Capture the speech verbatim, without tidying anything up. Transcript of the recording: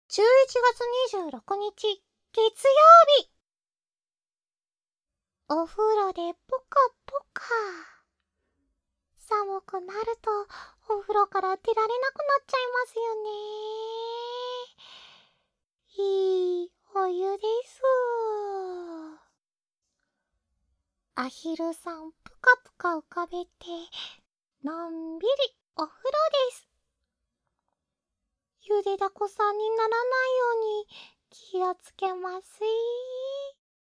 じゅういちがつにじゅうろくにち月曜日。お風呂でポカポカ。寒くなるとお風呂から出られなくなっちゃいますよね。いいお湯です。アヒルさんぷかぷか浮かべてのんびりお風呂です。ゆでだこさんにならないように気をつけます。